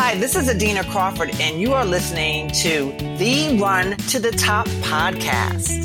Hi, this is Adina Crawford, and you are listening to the Run to the Top podcast.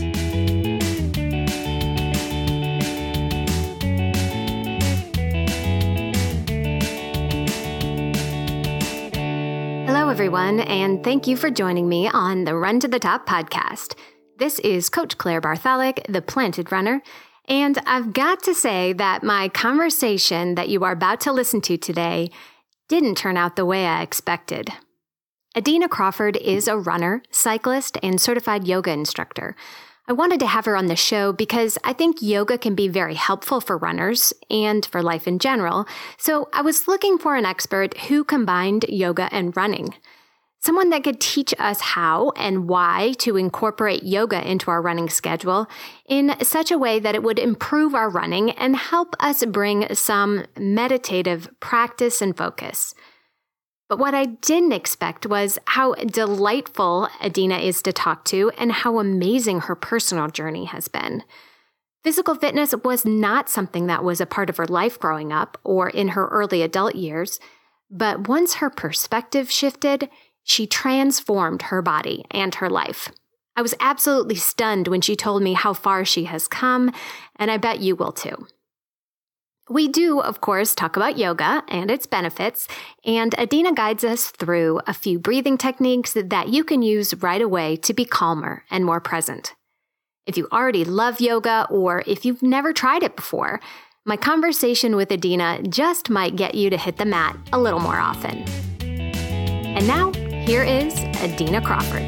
Hello, everyone, and thank you for joining me on the Run to the Top podcast. This is Coach Claire Bartholic, the Planted Runner, and I've got to say that my conversation that you are about to listen to today didn't turn out the way I expected. Adina Crawford is a runner, cyclist, and certified yoga instructor. I wanted to have her on the show because I think yoga can be very helpful for runners and for life in general, so I was looking for an expert who combined yoga and running. Someone that could teach us how and why to incorporate yoga into our running schedule in such a way that it would improve our running and help us bring some meditative practice and focus. But what I didn't expect was how delightful Adina is to talk to and how amazing her personal journey has been. Physical fitness was not something that was a part of her life growing up or in her early adult years, but once her perspective shifted, she transformed her body and her life. I was absolutely stunned when she told me how far she has come, and I bet you will too. We do, of course, talk about yoga and its benefits, and Adina guides us through a few breathing techniques that you can use right away to be calmer and more present. If you already love yoga or if you've never tried it before, my conversation with Adina just might get you to hit the mat a little more often. And now, here is Adina Crawford.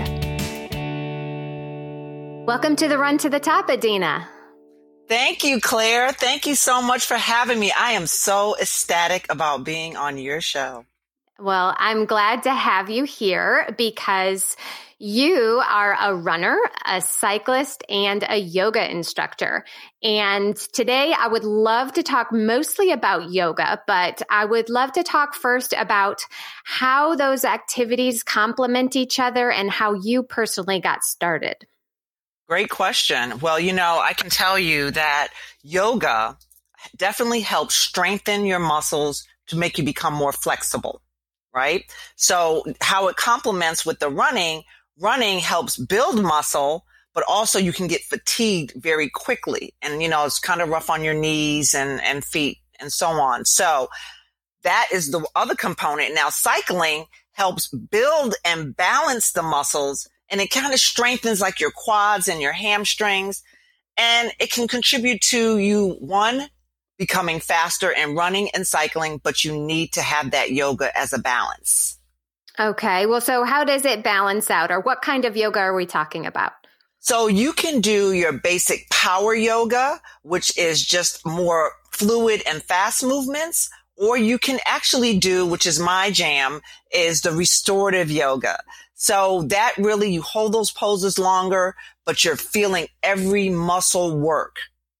Welcome to the Run to the Top, Adina. Thank you, Claire. Thank you so much for having me. I am so ecstatic about being on your show. Well, I'm glad to have you here because you are a runner, a cyclist, and a yoga instructor. And today I would love to talk mostly about yoga, but I would love to talk first about how those activities complement each other and how you personally got started. Great question. Well, I can tell you that yoga definitely helps strengthen your muscles to make you become more flexible, right? So how it complements with the running helps build muscle, but also you can get fatigued very quickly. And, it's kind of rough on your knees and feet and so on. So that is the other component. Now, cycling helps build and balance the muscles, and it kind of strengthens like your quads and your hamstrings. And it can contribute to you, one, becoming faster in running and cycling, but you need to have that yoga as a balance. Okay. Well, so how does it balance out, or what kind of yoga are we talking about? So you can do your basic power yoga, which is just more fluid and fast movements, or you can actually do, which is my jam, is the restorative yoga. So that really, you hold those poses longer, but you're feeling every muscle work.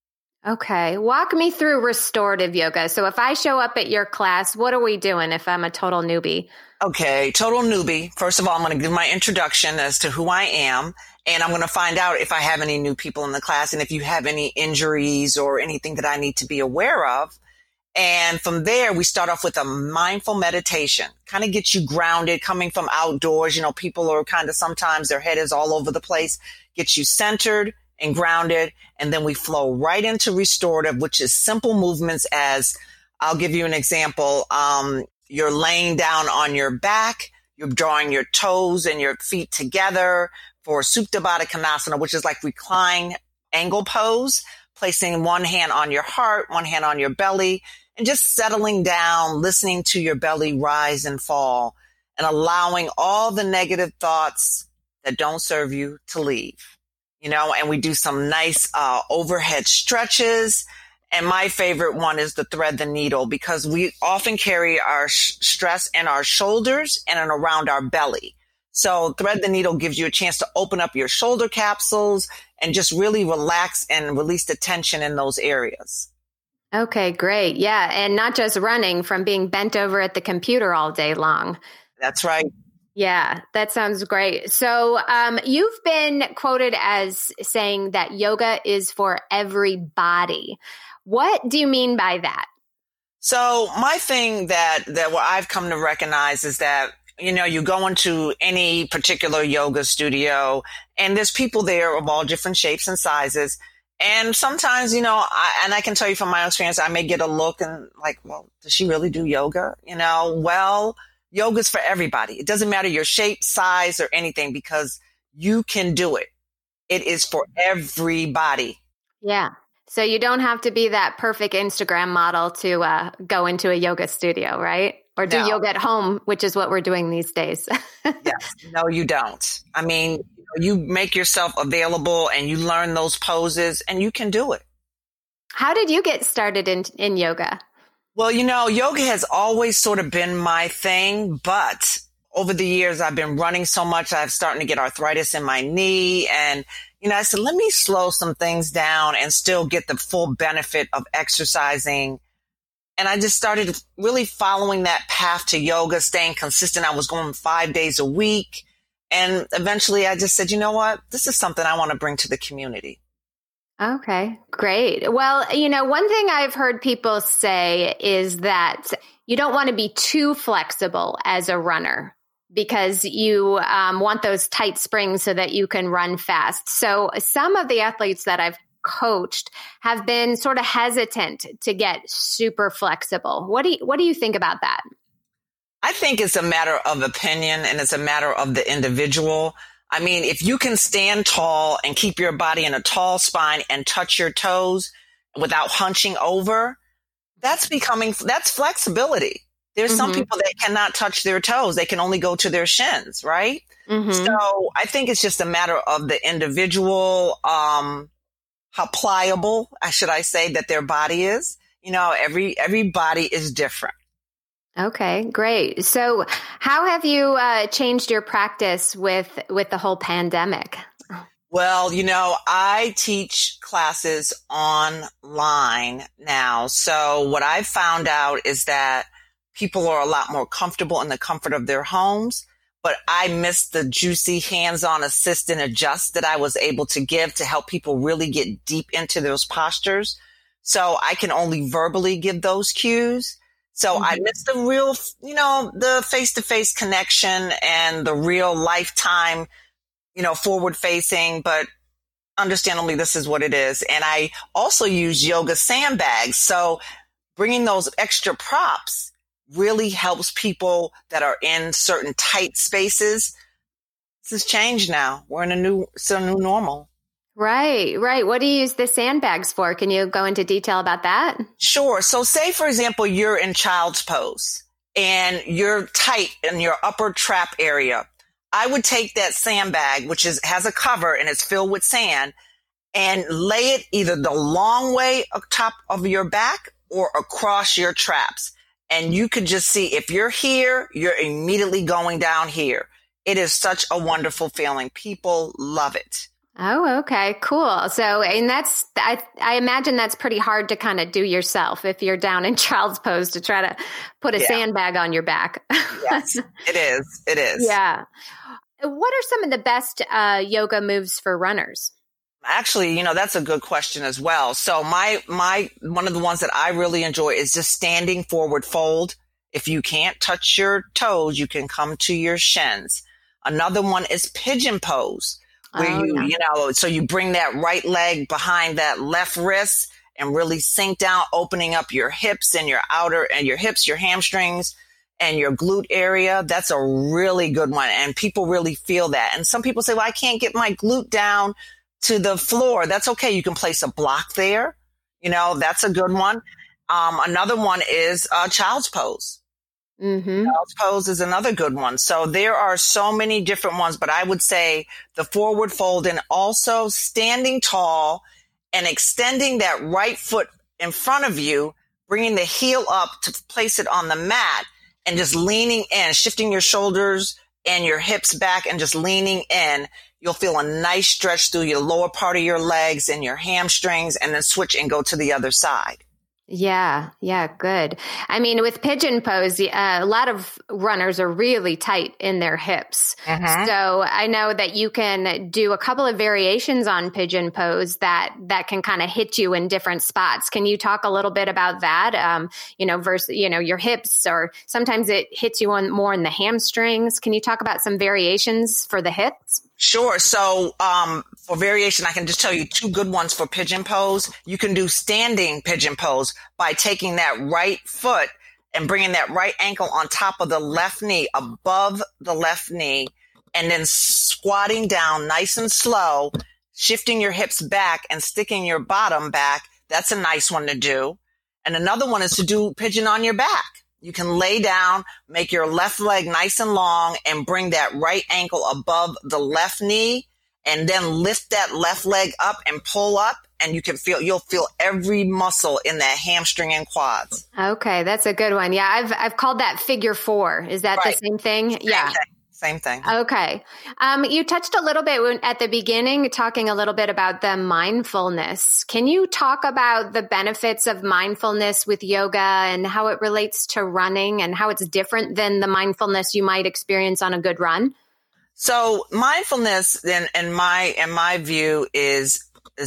Okay. Walk me through restorative yoga. So if I show up at your class, what are we doing if I'm a total newbie? Okay, total newbie. First of all, I'm going to give my introduction as to who I am, and I'm going to find out if I have any new people in the class and if you have any injuries or anything that I need to be aware of. And from there, we start off with a mindful meditation, kind of get you grounded, coming from outdoors. People are kind of, sometimes their head is all over the place, get you centered and grounded. And then we flow right into restorative, which is simple movements as, I'll give you an example. You're laying down on your back, you're drawing your toes and your feet together for Supta Baddha Konasana, which is like recline angle pose, placing one hand on your heart, one hand on your belly, and just settling down, listening to your belly rise and fall, and allowing all the negative thoughts that don't serve you to leave. And we do some nice overhead stretches. And my favorite one is the thread the needle, because we often carry our stress in our shoulders and around our belly. So thread the needle gives you a chance to open up your shoulder capsules and just really relax and release the tension in those areas. Okay, great. Yeah. And not just running from being bent over at the computer all day long. That's right. Yeah, that sounds great. So you've been quoted as saying that yoga is for everybody. What do you mean by that? So my thing that what I've come to recognize is that You go into any particular yoga studio and there's people there of all different shapes and sizes. And sometimes, I can tell you from my experience, I may get a look and like, well, does she really do yoga? Well, yoga's for everybody. It doesn't matter your shape, size, or anything because you can do it. It is for everybody. Yeah. So you don't have to be that perfect Instagram model to go into a yoga studio, right? Or do yoga at home, which is what we're doing these days. Yes. No, you don't. I mean, you make yourself available and you learn those poses and you can do it. How did you get started in yoga? Well, yoga has always sort of been my thing, but over the years I've been running so much, I'm starting to get arthritis in my knee. And, I said, let me slow some things down and still get the full benefit of exercising. And I just started really following that path to yoga, staying consistent. I was going 5 days a week. And eventually I just said, you know what? This is something I want to bring to the community. Okay, great. Well, one thing I've heard people say is that you don't want to be too flexible as a runner because you want those tight springs so that you can run fast. So some of the athletes that I've coached have been sort of hesitant to get super flexible. What do you think about that? I think it's a matter of opinion and it's a matter of the individual. I mean, if you can stand tall and keep your body in a tall spine and touch your toes without hunching over, that's flexibility. There's some people that cannot touch their toes. They can only go to their shins, right? So I think it's just a matter of the individual, how pliable, should I say, that their body is. Every body is different. Okay, great. So how have you changed your practice with the whole pandemic? Well, I teach classes online now. So what I've found out is that people are a lot more comfortable in the comfort of their homes. But I miss the juicy hands-on assist and adjust that I was able to give to help people really get deep into those postures. So I can only verbally give those cues. So I miss the real, the face-to-face connection and the real lifetime, forward facing, but understandably, this is what it is. And I also use yoga sandbags. So bringing those extra props really helps people that are in certain tight spaces. This has changed now. We're in a new normal. Right. What do you use the sandbags for? Can you go into detail about that? Sure. So say, for example, you're in child's pose and you're tight in your upper trap area. I would take that sandbag, which has a cover and it's filled with sand, and lay it either the long way up top of your back or across your traps. And you could just see if you're here, you're immediately going down here. It is such a wonderful feeling. People love it. Oh, okay, cool. So, and I imagine that's pretty hard to kind of do yourself if you're down in child's pose to try to put a sandbag on your back. Yes, it is. It is. Yeah. What are some of the best yoga moves for runners? Actually, that's a good question as well. So one of the ones that I really enjoy is just standing forward fold. If you can't touch your toes, you can come to your shins. Another one is pigeon pose, where so you bring that right leg behind that left wrist and really sink down, opening up your hips and your hips, your hamstrings and your glute area. That's a really good one. And people really feel that. And some people say, well, I can't get my glute down to the floor. That's okay. You can place a block there. That's a good one. Another one is child's pose. Child's pose is another good one. So there are so many different ones, but I would say the forward fold and also standing tall and extending that right foot in front of you, bringing the heel up to place it on the mat and just leaning in, shifting your shoulders and your hips back and just leaning in. You'll feel a nice stretch through your lower part of your legs and your hamstrings, and then switch and go to the other side. Yeah, good. I mean, with pigeon pose, a lot of runners are really tight in their hips. Mm-hmm. So I know that you can do a couple of variations on pigeon pose that can kind of hit you in different spots. Can you talk a little bit about that? Versus your hips, or sometimes it hits you on more in the hamstrings. Can you talk about some variations for the hips? Sure. So, for variation, I can just tell you two good ones for pigeon pose. You can do standing pigeon pose by taking that right foot and bringing that right ankle on top of the left knee, above the left knee, and then squatting down nice and slow, shifting your hips back and sticking your bottom back. That's a nice one to do. And another one is to do pigeon on your back. You can lay down, make your left leg nice and long, and bring that right ankle above the left knee, and then lift that left leg up and pull up, and you'll feel every muscle in that hamstring and quads. Okay, that's a good one. Yeah, I've called that figure 4. Is that Right. the same thing? Same thing. Okay. You touched a little bit at the beginning, talking a little bit about the mindfulness. Can you talk about the benefits of mindfulness with yoga and how it relates to running and how it's different than the mindfulness you might experience on a good run? So mindfulness, in my view, is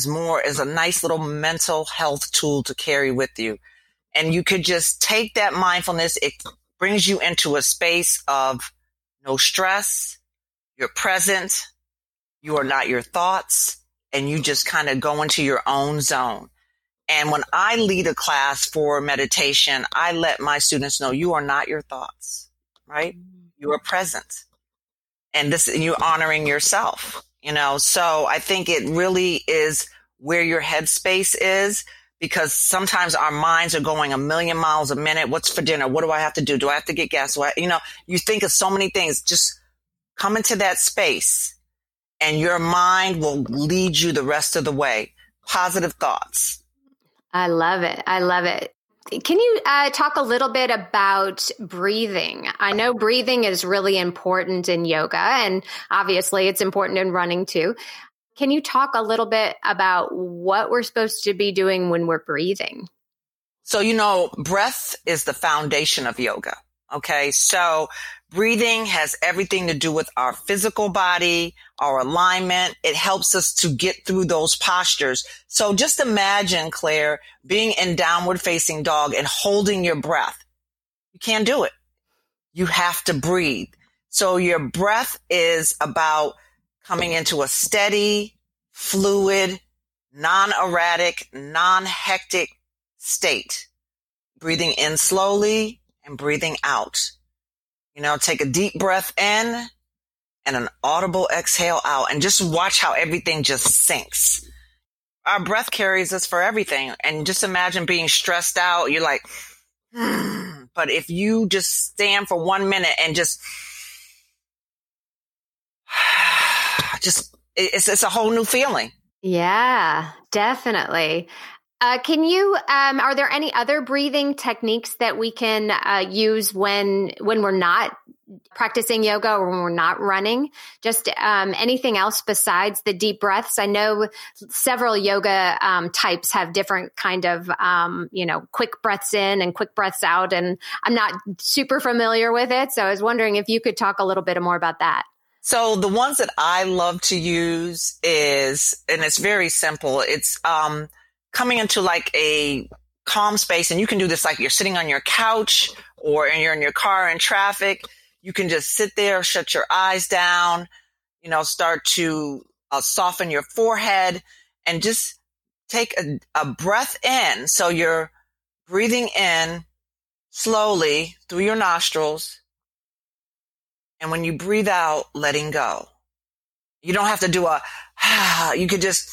a nice little mental health tool to carry with you. And you could just take that mindfulness. It brings you into a space of no stress, you're present, you are not your thoughts, and you just kind of go into your own zone. And when I lead a class for meditation, I let my students know you are not your thoughts, right? You are present. And you're honoring yourself, So I think it really is where your headspace is, because sometimes our minds are going a million miles a minute. What's for dinner? What do I have to do? Do I have to get gas? You think of so many things. Just come into that space and your mind will lead you the rest of the way. Positive thoughts. I love it. Can you talk a little bit about breathing? I know breathing is really important in yoga, and obviously it's important in running too. Can you talk a little bit about what we're supposed to be doing when we're breathing? So, breath is the foundation of yoga. Okay. So breathing has everything to do with our physical body, our alignment. It helps us to get through those postures. So just imagine, Claire, being in downward facing dog and holding your breath. You can't do it. You have to breathe. So your breath is about coming into a steady, fluid, non-erratic, non-hectic state. Breathing in slowly and breathing out. Take a deep breath in and an audible exhale out, and just watch how everything just sinks. Our breath carries us for everything. And just imagine being stressed out. You're like, But if you just stand for 1 minute and just it's a whole new feeling. Yeah, definitely. Are there any other breathing techniques that we can use when we're not practicing yoga or when we're not running? Just anything else besides the deep breaths? I know several yoga types have different kind of, quick breaths in and quick breaths out, and I'm not super familiar with it. So I was wondering if you could talk a little bit more about that. So the ones that I love to use and it's very simple. It's, coming into like a calm space, and you can do this like you're sitting on your couch or you're in your car in traffic. You can just sit there, shut your eyes down, start to soften your forehead and just take a breath in. So you're breathing in slowly through your nostrils. And when you breathe out, letting go. You don't have to do you could just,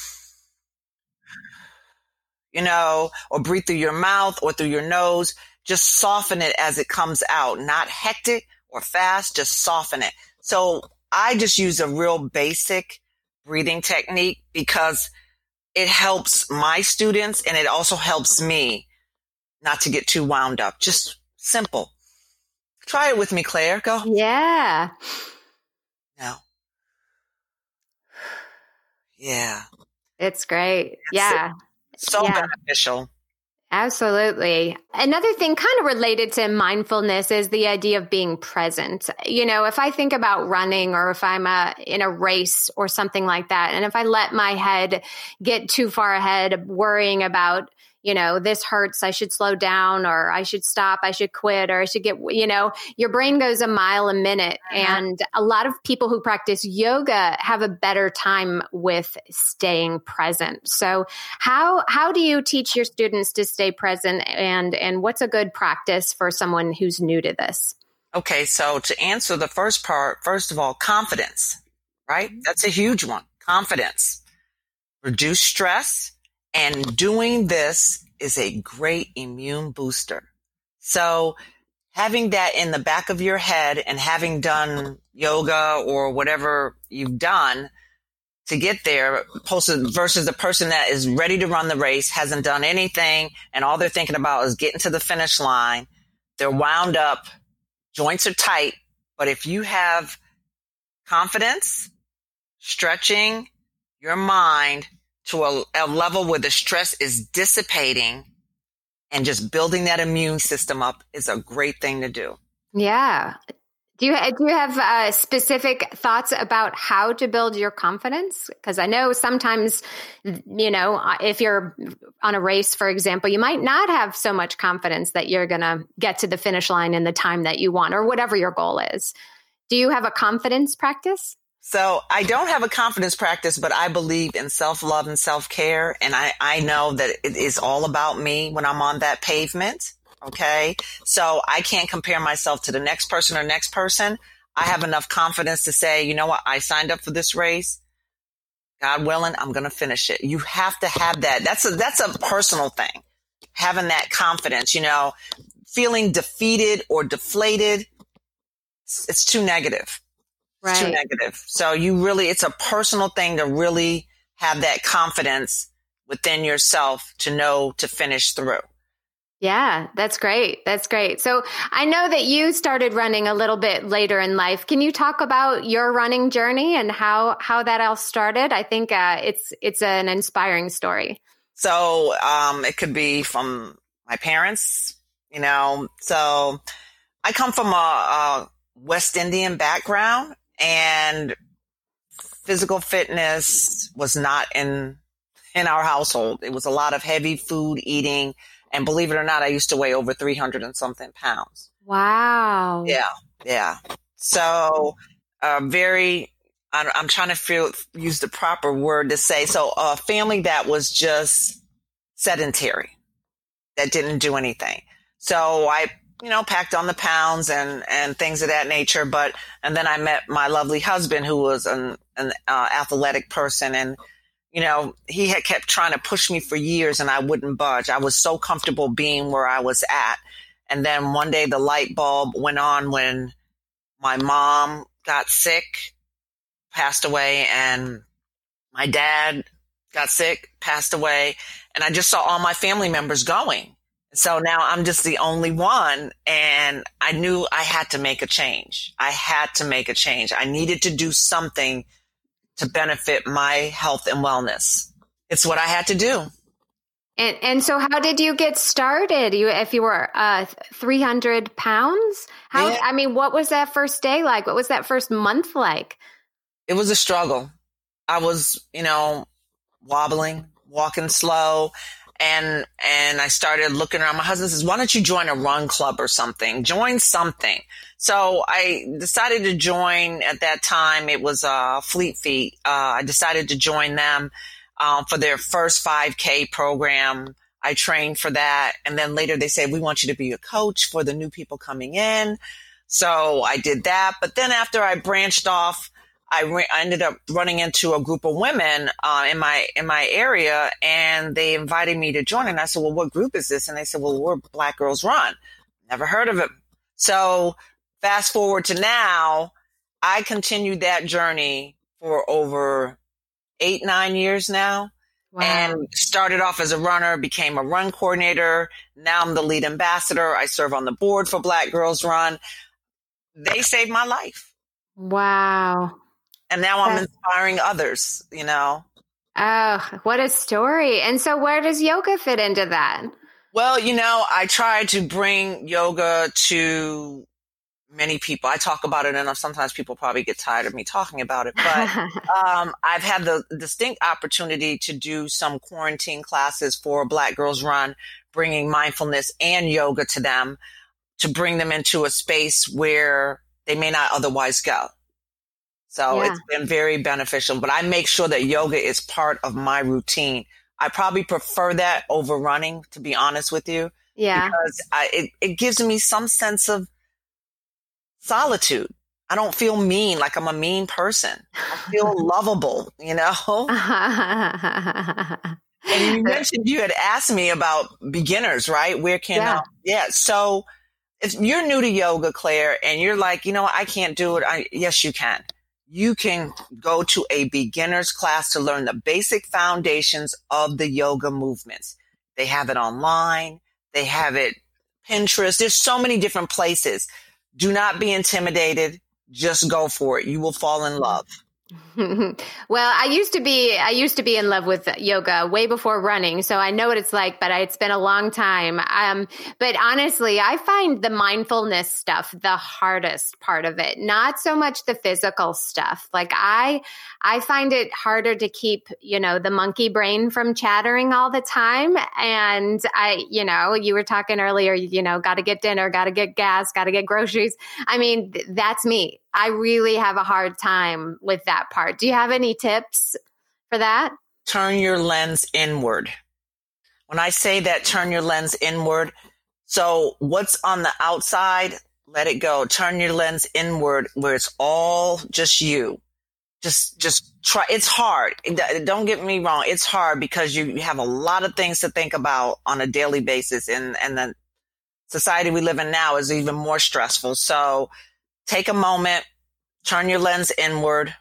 or breathe through your mouth or through your nose. Just soften it as it comes out, not hectic or fast, just soften it. So I just use a real basic breathing technique because it helps my students and it also helps me not to get too wound up. Just simple. Try it with me, Claire. Go. Yeah. No. Yeah. It's great. Yeah. So beneficial. Absolutely. Another thing kind of related to mindfulness is the idea of being present. If I think about running or if I'm in a race or something like that, and if I let my head get too far ahead, worrying about, this hurts, I should slow down, or I should stop, I should quit, or I should get, your brain goes a mile a minute. And a lot of people who practice yoga have a better time with staying present. So how do you teach your students to stay present, and what's a good practice for someone who's new to this? Okay, so to answer the first part, first of all, confidence, right? That's a huge one. Confidence. Reduce stress. And doing this is a great immune booster. So having that in the back of your head and having done yoga or whatever you've done to get there versus the person that is ready to run the race, hasn't done anything, and all they're thinking about is getting to the finish line. They're wound up, joints are tight. But if you have confidence, stretching your mind to a level where the stress is dissipating and just building that immune system up is a great thing to do. Yeah. Do you have specific thoughts about how to build your confidence? Because I know sometimes, if you're on a race, for example, you might not have so much confidence that you're going to get to the finish line in the time that you want, or whatever your goal is. Do you have a confidence practice? So I don't have a confidence practice, but I believe in self-love and self-care. And I know that it is all about me when I'm on that pavement. Okay. So I can't compare myself to the next person or next person. I have enough confidence to say, you know what? I signed up for this race. God willing, I'm going to finish it. You have to have that. That's a personal thing. Having that confidence, feeling defeated or deflated. It's too negative. Right. Too negative. So it's a personal thing to really have that confidence within yourself to know to finish through. Yeah, that's great. That's great. So I know that you started running a little bit later in life. Can you talk about your running journey and how that all started? I think it's an inspiring story. So it could be from my parents, So I come from a West Indian background. And physical fitness was not in our household. It was a lot of heavy food eating. And believe it or not, I used to weigh over 300 and something pounds. Wow. Yeah. So I'm trying to use the proper word to say. So a family that was just sedentary, that didn't do anything. So I packed on the pounds and things of that nature. And then I met my lovely husband, who was an athletic person. And, he had kept trying to push me for years and I wouldn't budge. I was so comfortable being where I was at. And then one day the light bulb went on when my mom got sick, passed away, and my dad got sick, passed away. And I just saw all my family members going. So now I'm just the only one, and I knew I had to make a change. I needed to do something to benefit my health and wellness. It's what I had to do. And so how did you get started? If you were 300 pounds? What was that first day like? What was that first month like? It was a struggle. I was, wobbling, walking slow. And I started looking around. My husband says, why don't you join a run club or something? Join something. So I decided to join at that time. It was Fleet Feet. I decided to join them for their first 5K program. I trained for that. And then later they said, we want you to be a coach for the new people coming in. So I did that. But then after I branched off, I ended up running into a group of women in my area, and they invited me to join. And I said, well, what group is this? And they said, well, we're Black Girls Run. Never heard of it. So fast forward to now, I continued that journey for over 8-9 years now. Wow. And started off as a runner, became a run coordinator. Now I'm the lead ambassador. I serve on the board for Black Girls Run. They saved my life. Wow. And now I'm inspiring others, Oh, what a story. And so where does yoga fit into that? Well, I try to bring yoga to many people. I talk about it enough. Sometimes people probably get tired of me talking about it, but I've had the distinct opportunity to do some quarantine classes for Black Girls Run, bringing mindfulness and yoga to them, to bring them into a space where they may not otherwise go. So It's been very beneficial, but I make sure that yoga is part of my routine. I probably prefer that over running, to be honest with you. Yeah. Because it gives me some sense of solitude. I don't feel mean, like I'm a mean person. I feel lovable, And you mentioned you had asked me about beginners, right? Where can So if you're new to yoga, Claire, and you're like, I can't do it. Yes, you can. You can go to a beginner's class to learn the basic foundations of the yoga movements. They have it online. They have it Pinterest. There's so many different places. Do not be intimidated. Just go for it. You will fall in love. Well, I used to be in love with yoga way before running. So I know what it's like, but it's been a long time. But honestly, I find the mindfulness stuff the hardest part of it, not so much the physical stuff. Like I find it harder to keep, the monkey brain from chattering all the time. And you were talking earlier, got to get dinner, got to get gas, got to get groceries. I mean, that's me. I really have a hard time with that part. Do you have any tips for that? Turn your lens inward. When I say that, turn your lens inward. So what's on the outside, let it go. Turn your lens inward where it's all just you. Just try. It's hard. Don't get me wrong. It's hard because you have a lot of things to think about on a daily basis. And the society we live in now is even more stressful. So take a moment, turn your lens inward,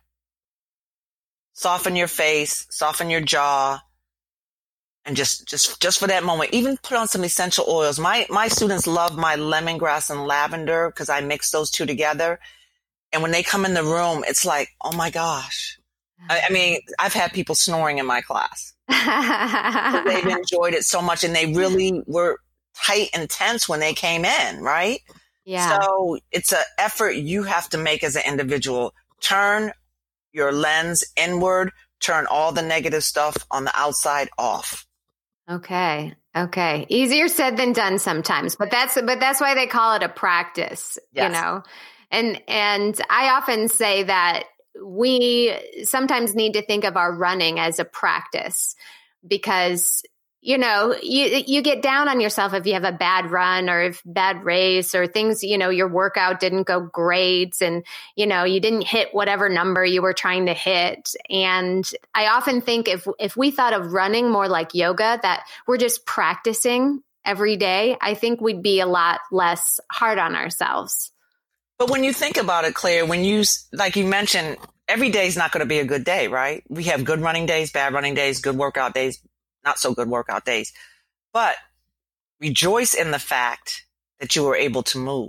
soften your face, soften your jaw, and just for that moment, even put on some essential oils. My students love my lemongrass and lavender because I mix those two together. And when they come in the room, it's like, oh my gosh. I mean, I've had people snoring in my class. They've enjoyed it so much, and they really were tight and tense when they came in, right? Yeah. So it's an effort you have to make as an individual. Turn your lens inward, turn all the negative stuff on the outside off. Okay. Easier said than done sometimes, but that's why they call it a practice, Yes. And I often say that we sometimes need to think of our running as a practice because you get down on yourself if you have a bad run or if bad race or things, your workout didn't go great and, you didn't hit whatever number you were trying to hit. And I often think if we thought of running more like yoga, that we're just practicing every day, I think we'd be a lot less hard on ourselves. But when you think about it, Claire, like you mentioned, every day is not going to be a good day, right? We have good running days, bad running days, good workout days, not so good workout days, but rejoice in the fact that you were able to move.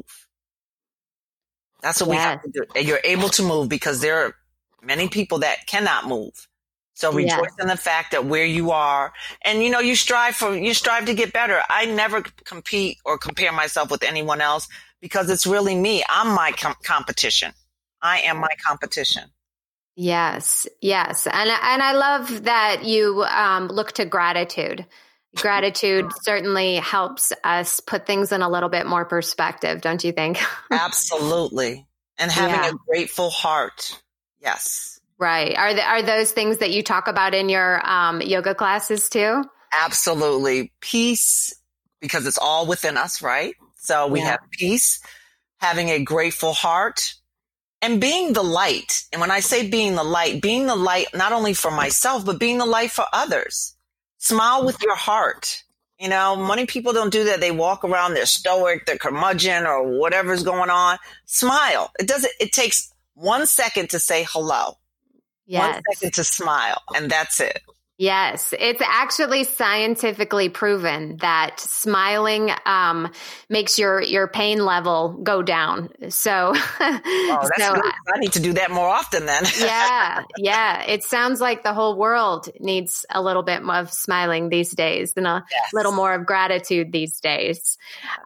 That's what we have to do. And you're able to move because there are many people that cannot move. So rejoice in the fact that where you are, and you strive to get better. I never compete or compare myself with anyone else because it's really me. I'm my competition. I am my competition. Yes. And I love that you look to gratitude. Gratitude certainly helps us put things in a little bit more perspective, don't you think? Absolutely. And having a grateful heart. Yes. Right. Are those things that you talk about in your yoga classes too? Absolutely. Peace, because it's all within us, right? So we have peace, having a grateful heart, and being the light. And when I say being the light not only for myself, but being the light for others. Smile with your heart. Many people don't do that. They walk around, they're stoic, they're curmudgeon or whatever's going on. Smile. It takes 1 second to say hello. Yes. 1 second to smile. And that's it. Yes, it's actually scientifically proven that smiling makes your pain level go down. So, Oh, that's so good. I need to do that more often then. yeah. It sounds like the whole world needs a little bit more of smiling these days and a little Yes. more of gratitude these days.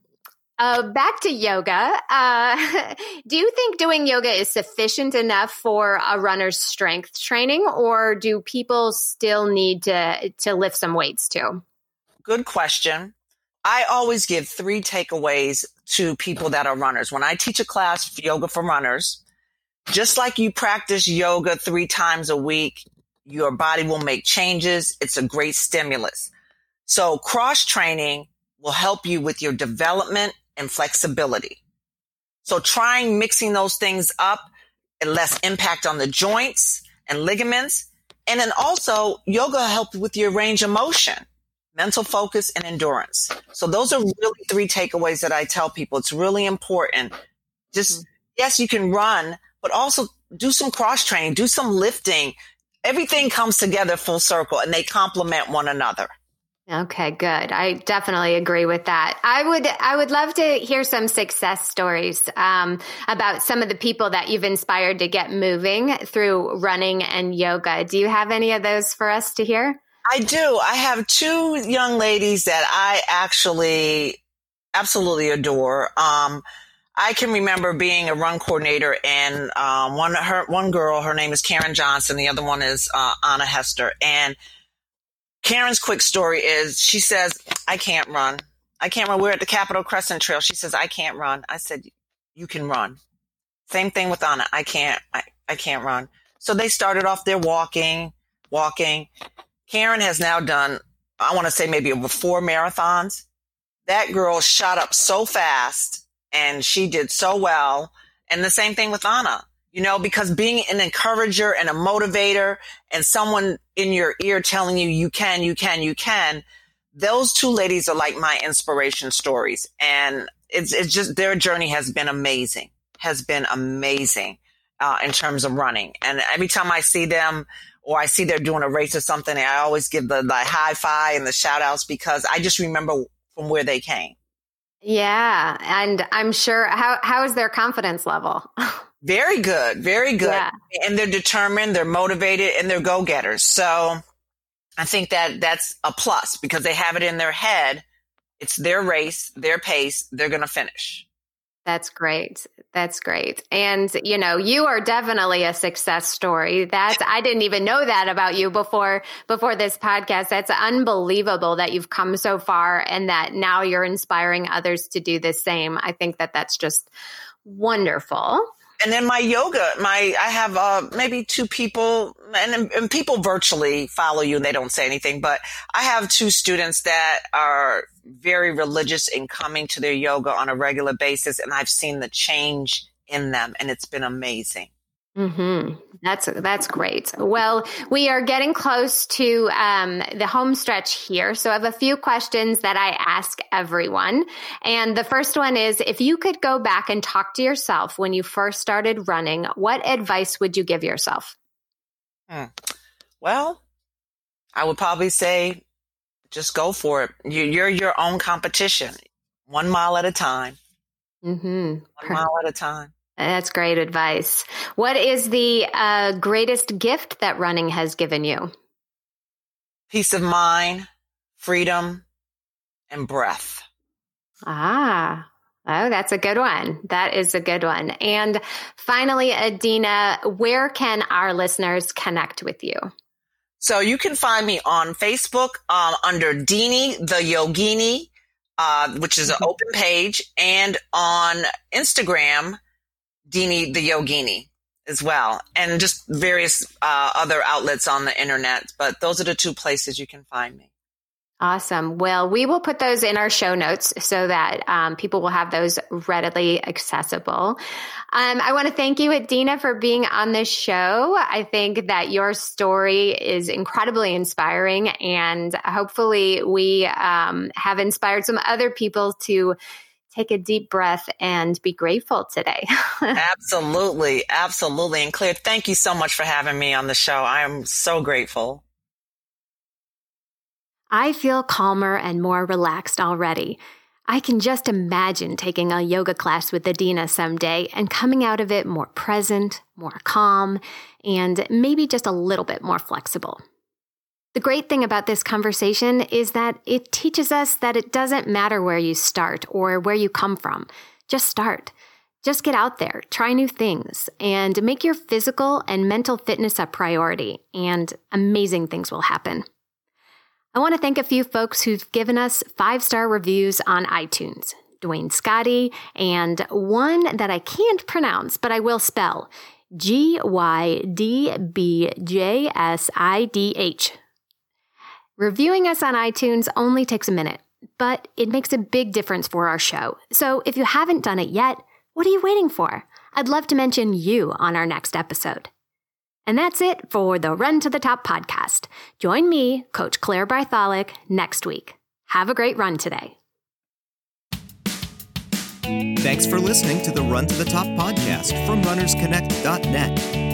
Back to yoga. Do you think doing yoga is sufficient enough for a runner's strength training, or do people still need to lift some weights too? Good question. I always give 3 takeaways to people that are runners. When I teach a class, yoga for runners, just like you practice yoga 3 times a week, your body will make changes. It's a great stimulus. So cross training will help you with your development and flexibility. So trying mixing those things up and less impact on the joints and ligaments. And then also yoga helps with your range of motion, mental focus, and endurance. So those are really 3 takeaways that I tell people. It's really important. Just, yes, you can run, but also do some cross training, do some lifting. Everything comes together full circle and they complement one another. Okay, good. I definitely agree with that. I would love to hear some success stories about some of the people that you've inspired to get moving through running and yoga. Do you have any of those for us to hear? I do. I have 2 young ladies that I actually absolutely adore. I can remember being a run coordinator, and one girl, her name is Karen Johnson. The other one is Anna Hester. And Karen's quick story is she says, I can't run. I can't run. We're at the Capitol Crescent Trail. She says, I can't run. I said, you can run. Same thing with Anna. I can't run. So they started off there walking. Karen has now done, I want to say maybe over 4 marathons. That girl shot up so fast and she did so well. And the same thing with Anna. Because being an encourager and a motivator and someone in your ear telling you, you can, those 2 ladies are like my inspiration stories. And it's just, their journey has been amazing in terms of running. And every time I see them or I see they're doing a race or something, I always give the high five and the shout outs because I just remember from where they came. Yeah. And I'm sure, how is their confidence level? Very good. Very good. Yeah. And they're determined, they're motivated, and they're go-getters. So I think that's a plus because they have it in their head. It's their race, their pace. They're going to finish. That's great. And, you are definitely a success story. I didn't even know that about you before this podcast. That's unbelievable that you've come so far and that now you're inspiring others to do the same. I think that's just wonderful. And then my yoga, I have maybe 2 people, and people virtually follow you and they don't say anything, but I have 2 students that are very religious in coming to their yoga on a regular basis, and I've seen the change in them, and it's been amazing. Mm-hmm. That's great. Well, we are getting close to the home stretch here. So I have a few questions that I ask everyone. And the first one is, if you could go back and talk to yourself when you first started running, what advice would you give yourself? Well, I would probably say, just go for it. You're your own competition, 1 mile at a time. Mm-hmm. 1 mile at a time. That's great advice. What is the greatest gift that running has given you? Peace of mind, freedom, and breath. Oh, that's a good one. That is a good one. And finally, Adina, where can our listeners connect with you? So you can find me on Facebook under Deanie the Yogini, which is an open page, and on Instagram, Deanie the Yogini as well, and just various other outlets on the internet. But those are the 2 places you can find me. Awesome. Well, we will put those in our show notes so that people will have those readily accessible. I want to thank you, Adina, for being on this show. I think that your story is incredibly inspiring, and hopefully we have inspired some other people to take a deep breath and be grateful today. Absolutely. And Claire, thank you so much for having me on the show. I am so grateful. I feel calmer and more relaxed already. I can just imagine taking a yoga class with Adina someday and coming out of it more present, more calm, and maybe just a little bit more flexible. The great thing about this conversation is that it teaches us that it doesn't matter where you start or where you come from. Just start. Just get out there, try new things, and make your physical and mental fitness a priority, and amazing things will happen. I want to thank a few folks who've given us 5-star reviews on iTunes. Dwayne Scotty, and one that I can't pronounce, but I will spell, GYDBJSIDH. Reviewing us on iTunes only takes a minute, but it makes a big difference for our show. So if you haven't done it yet, what are you waiting for? I'd love to mention you on our next episode. And that's it for the Run to the Top podcast. Join me, Coach Claire Bartholic, next week. Have a great run today. Thanks for listening to the Run to the Top podcast from runnersconnect.net.